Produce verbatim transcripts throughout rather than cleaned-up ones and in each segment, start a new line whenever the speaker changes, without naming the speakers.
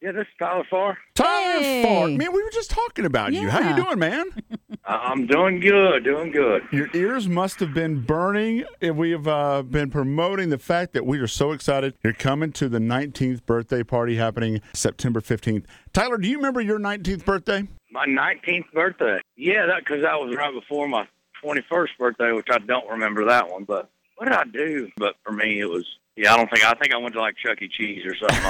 Yeah, this is Tyler Farr.
Tyler
Hey.
Farr. Man, we were just talking about you. How
Yeah.
you doing, man?
I'm doing good, doing good.
Your ears must have been burning. We have uh, been promoting the fact that we are so excited. You're coming to the nineteenth birthday party happening September fifteenth. Tyler, do you remember your nineteenth birthday?
My nineteenth birthday. Yeah, that because that was right before my twenty-first birthday, which I don't remember that one. But what did I do? But for me, it was, yeah, I don't think, I think I went to like Chuck E. Cheese or something.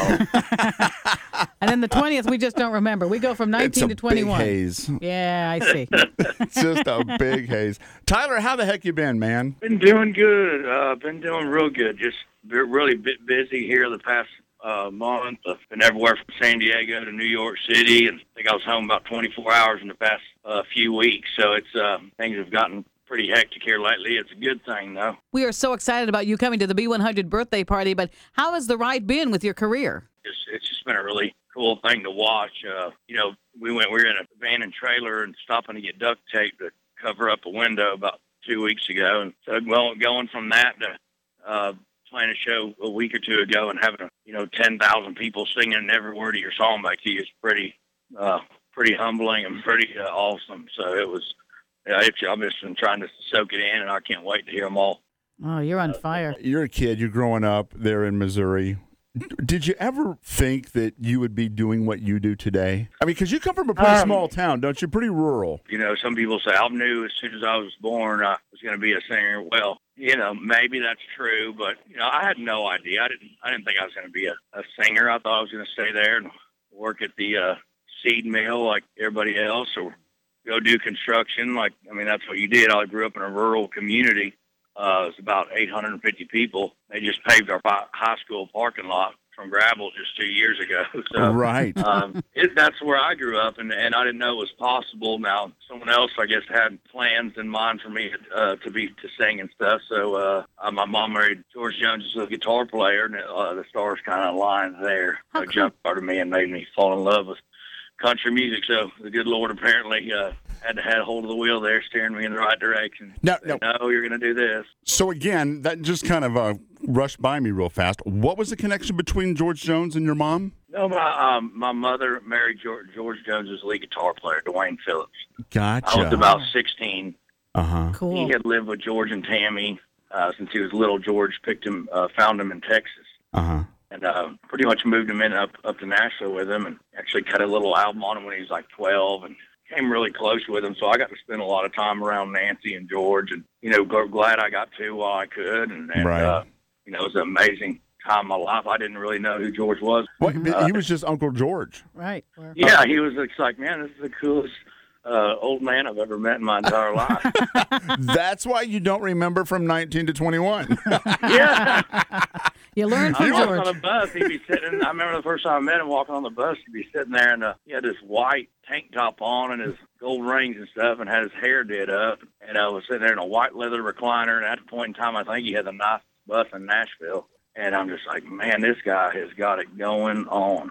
I don't-
And then the twentieth, we just don't remember. We go from
It's
nineteen
a
to twenty-one.
big haze.
Yeah, I see.
It's just a big haze. Tyler, how the heck you been, man?
Been doing good. Uh, been doing real good. Just been really bit busy here the past uh, month. I've been everywhere from San Diego to New York City, and I think I was home about twenty-four hours in the past uh, few weeks. So it's uh, things have gotten pretty hectic here lately. It's a good thing, though.
We are so excited about you coming to the B one hundred birthday party, but how has the ride been with your career?
It's, it's just been a really cool thing to watch. Uh, you know, we went, we were in a abandoned trailer and stopping to get duct tape to cover up a window about two weeks ago. And so well, going from that to uh, playing a show a week or two ago and having, a, you know, ten thousand people singing every word of your song back to you is pretty, uh, pretty humbling and pretty uh, awesome. So it was, yeah, I've just been trying to soak it in, and I can't wait to hear them all.
Oh, you're on fire.
You're a kid. You're growing up there in Missouri. Did you ever think that you would be doing what you do today? I mean, because you come from a pretty
Um,
small town, don't you? Pretty rural.
You know, some people say I knew as soon as I was born I was going to be a singer. Well, you know, maybe that's true, but you know, I had no idea. I didn't. I didn't think I was going to be a, a singer. I thought I was going to stay there and work at the uh, seed mill like everybody else, or go do construction. Like, I mean, that's what you did. I grew up in a rural community. Uh, it was about eight hundred fifty people. They just paved our fi- high school parking lot from gravel just two years ago. So,
Right.
um, it, that's where I grew up, and, and I didn't know it was possible. Now, someone else, I guess, had plans in mind for me uh, to be to sing and stuff. So, uh, uh, my mom married George Jones, who's a guitar player, and uh, the stars kind of aligned there.
How
Uh,
cool.
jump started me and made me fall in love with country music. So the good Lord apparently uh, had to have hold of the wheel there, steering me in the right direction.
No,
Said, no, you're going to do this.
So again, that just kind of uh, rushed by me real fast. What was the connection between George Jones and your mom?
No, my um, my mother married George, George Jones's lead guitar player, Dwayne Phillips. I was
Gotcha.
about sixteen.
Uh huh.
Cool.
He had lived with George and Tammy uh, since he was little. George picked him, uh, found him in Texas,
Uh huh.
and uh, pretty much moved him in up up to Nashville with him, and actually cut a little album on him when he was like twelve, and came really close with him. So I got to spend a lot of time around Nancy and George, and you know, g- glad I got to while I could, and, and
Right.
uh, you know, it was an amazing time of my life. I didn't really know who George was.
What?
Uh,
He was just Uncle George.
Right. We're-
Yeah, he was it's like, man, this is the coolest uh, old man I've ever met in my entire life.
That's why you don't remember from nineteen to twenty-one.
Yeah.
You learn
I
from
walked
George.
on a bus. He'd be sitting. I remember the first time I met him walking on the bus. He'd be sitting there, and uh, he had this white tank top on and his gold rings and stuff, and had his hair did up. And I was sitting there in a white leather recliner. And at the point in time, I think he had the nicest bus in Nashville. And I'm just like, man, this guy has got it going on.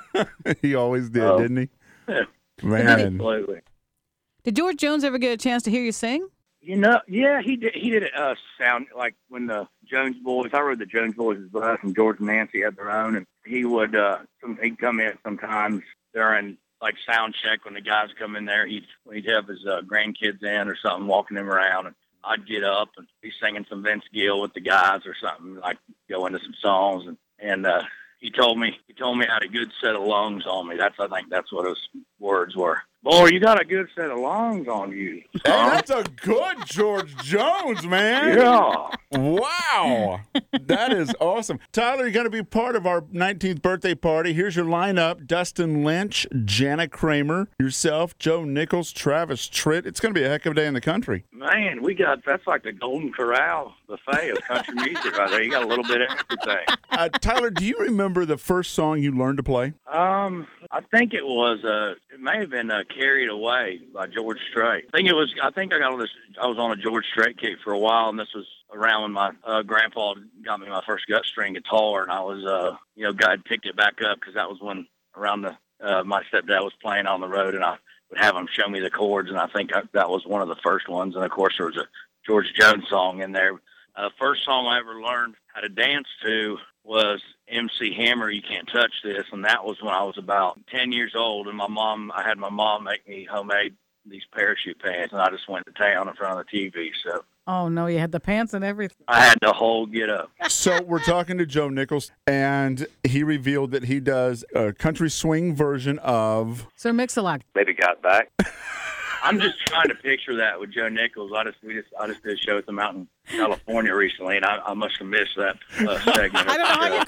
He always did,
Oh.
didn't he?
Yeah.
Man.
Absolutely.
Did George Jones ever get a chance to hear you sing?
You know, yeah, he did. He did it uh, sound like when the Jones Boys. I rode the Jones Boys' bus, and George and Nancy had their own, and he would. Uh, some, he'd come in sometimes during like sound check when the guys come in there. He'd when he'd have his uh, grandkids in or something, walking them around, and I'd get up and be singing some Vince Gill with the guys or something, like go into some songs, and and uh, he told me he told me I had a good set of lungs on me. That's I think that's what his words were. Boy, you got a good set of lungs on you.
Hey, that's a good George Jones, man.
Yeah.
Wow. That is awesome. Tyler, you're going to be part of our nineteenth birthday party. Here's your lineup. Dustin Lynch, Jana Kramer, yourself, Joe Nichols, Travis Tritt. It's going to be a heck of a day in the country.
Man, we got, that's like the Golden Corral buffet of country music right there. You got a little bit of everything.
Uh, Tyler, do you remember the first song you learned to play?
Um, I think it was, uh, it may have been uh, Carried Away by George Strait. I think it was, I think I got on this, I was on a George Strait kick for a while, and this was around when my uh, grandpa got me my first gut string guitar, and I was, uh, you know, God picked it back up because that was when around the, uh, my stepdad was playing on the road, and I would have him show me the chords, and I think I, that was one of the first ones. And of course, there was a George Jones song in there. Uh, first song I ever learned how to dance to was M C Hammer, You Can't Touch This, and that was when I was about ten years old, and my mom, I had my mom make me homemade these parachute pants, and I just went to town in front of the T V, so.
Oh, no, you had the pants and everything.
I had the whole get up.
So we're talking to Joe Nichols, and he revealed that he does a country swing version of
Sir Mix-a-Lot.
Baby Got Back. I'm just trying to picture that with Joe Nichols. I just we just I just did a show at the Mountain, California recently, and I, I must have missed that uh, segment.
I don't know how you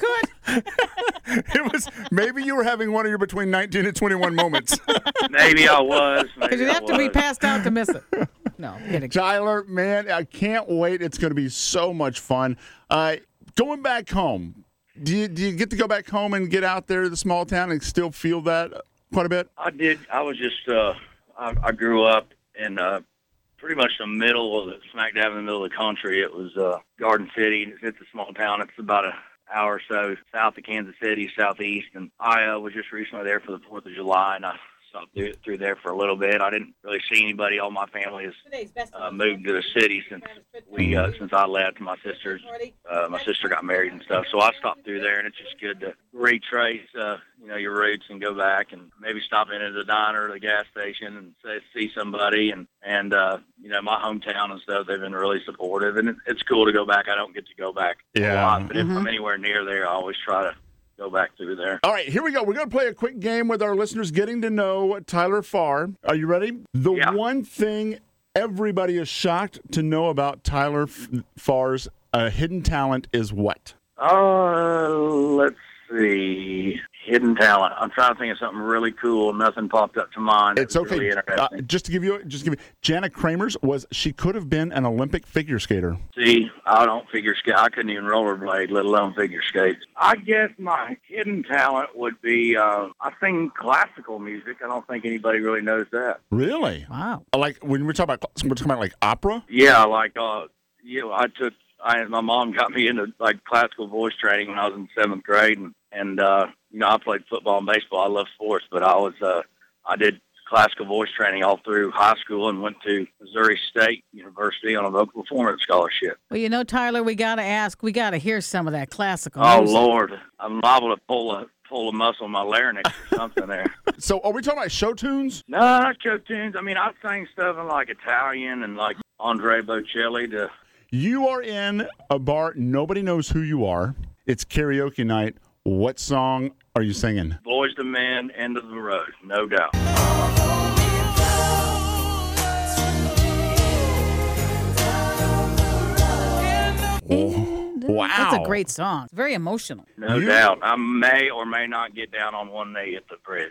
could.
It was maybe you were having one of your between nineteen and twenty-one moments.
Maybe I was.
Because you'd have to be passed out to miss it. No, kidding.
Tyler, man, I can't wait. It's going to be so much fun. Uh, going back home, do you, do you get to go back home and get out there to the small town and still feel that quite a bit?
I did. I was just. Uh, I, I grew up in uh, pretty much the middle of the smack dab in the middle of the country. It was uh, Garden City. It's, it's a small town. It's about a hour or so south of Kansas City, southeast. And I uh, was just recently there for the Fourth of July, and I stopped through, through there for a little bit. I didn't really see anybody. All my family has uh, moved to the city since we uh, since I left. My sisters, uh, my sister got married and stuff. So I stopped through there, and it's just good to retrace, uh, you know, your roots and go back and maybe stop into the diner or the gas station and say, see somebody. And and uh, you know, my hometown and stuff. They've been really supportive, and it, it's cool to go back. I don't get to go back
Yeah.
a lot, but
Mm-hmm.
if I'm anywhere near there, I always try to go back through there.
All right, here we go. We're going to play a quick game with our listeners getting to know Tyler Farr. Are you ready? The
Yeah.
one thing everybody is shocked to know about Tyler F- Farr's uh, hidden talent is what?
Uh, let's see. Hidden talent. I'm trying to think of something really cool. Nothing popped up to mind.
It's
It was
okay.
Really
Uh,
interesting.
just to give you, just to give you, Jana Kramer's was she could have been an Olympic figure skater.
See, I don't figure skate. I couldn't even rollerblade, let alone figure skate. I guess my hidden talent would be uh, I sing classical music. I don't think anybody really knows that.
Really?
Wow.
Like when we're talking about, we're talking about like opera.
Yeah, like uh, you know, I took. I my mom got me into like classical voice training when I was in seventh grade, and and uh, you know, I played football and baseball. I love sports, but I was uh, I did classical voice training all through high school and went to Missouri State University on a vocal performance scholarship.
Well, you know, Tyler, we got to ask, we got to hear some of that classical
Oh
music.
Lord, I'm liable to pull a pull a muscle in my larynx or something there.
So are we talking about show tunes?
No, not show tunes. I mean, I sang stuff in like Italian and like Andre Bocelli to.
You are in a bar. Nobody knows who you are. It's karaoke night. What song are you singing?
Boys to Men, End of the Road, no doubt.
Wow.
That's a great song. It's very emotional.
No
You-
doubt. I may or may not get down on one knee at the bridge.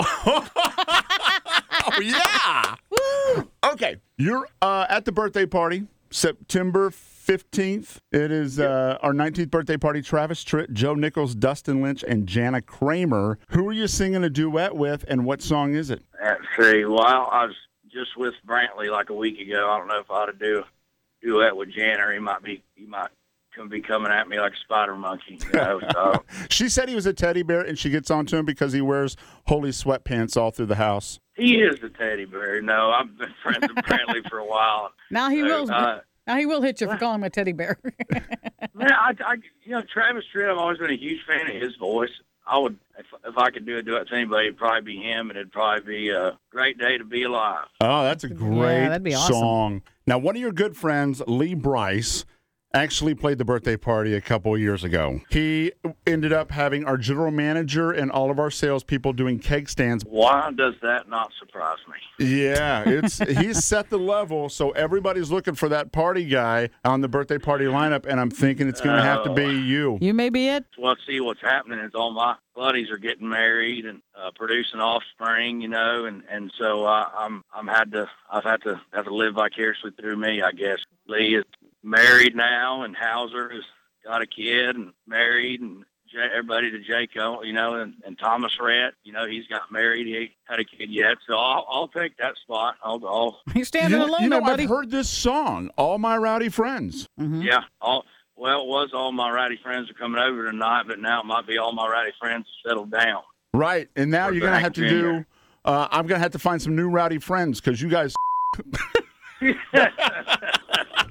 Oh, yeah. Okay. You're uh, at the birthday party, September fifteenth. It is uh, our nineteenth birthday party. Travis Tritt, Joe Nichols, Dustin Lynch, and Jana Kramer. Who are you singing a duet with, and what song is it?
Let's see. Well, I was just with Brantley like a week ago. I don't know if I ought to do a duet with Jan, or he might be he might come be coming at me like a spider monkey. You know, so
She said he was a teddy bear, and she gets onto him because he wears holy sweatpants all through the house.
he is a teddy bear. No, I've been friends with Brantley for a while.
Now he
So,
will.
uh,
now he will hit you for calling him a teddy bear.
Man, I, I, you know, Travis Tritt, I've always been a huge fan of his voice. I would, if, if I could do a duet with anybody, it'd probably be him, and it'd probably be a great day to be alive.
Oh, that's a great
that'd be awesome.
song. Now, one of your good friends, Lee Bryce, actually played the birthday party a couple of years ago. He ended up having our general manager and all of our salespeople doing keg stands.
Why does that not surprise me?
Yeah, it's he's set the level, so everybody's looking for that party guy on the birthday party lineup, and I'm thinking it's going to have to be you.
You may be it.
Well, see, what's happening is all my buddies are getting married and uh, producing offspring, you know, and and so uh, I'm I'm had to I've had to have to live vicariously through me, I guess. Lee is married now, and Hauser has got a kid and married, and J- everybody to Jake, you know, and, and Thomas Rhett, you know, he's got married. He ain't had a kid yet, so I'll, I'll take that spot. I'll, I'll
You're standing
You,
alone
you know,
there, buddy.
I've heard this song, All My Rowdy Friends.
Mhm.
yeah, all. Well, it was all my rowdy friends are coming over tonight, but now it might be all my rowdy friends settled down.
Right, and now
Or
you're going to
back
have to
junior.
do, uh, I'm going to have to find some new rowdy friends because you guys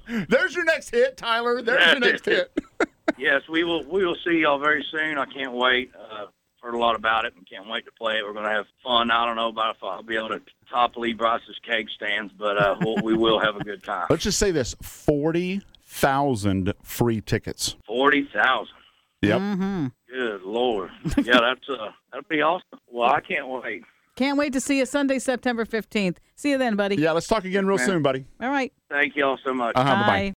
There's your next hit, Tyler. There's your next hit.
Yes, we will. We will see y'all very soon. I can't wait. Uh, heard a lot about it and can't wait to play it. We're going to have fun. I don't know about if I'll be able to top Lee Bryce's cake stands, but uh, we'll, we will have a good time.
Let's just say this: forty thousand free tickets.
Forty thousand.
Yep.
Mm-hmm.
Good Lord. Yeah, that's uh, that'd be awesome. Well, I can't wait.
Can't wait to see you Sunday, September fifteenth. See you then, buddy.
Yeah, let's talk again real
Man.
soon, buddy.
All right.
Thank y'all so much.
Uh-huh, bye-bye.
Bye.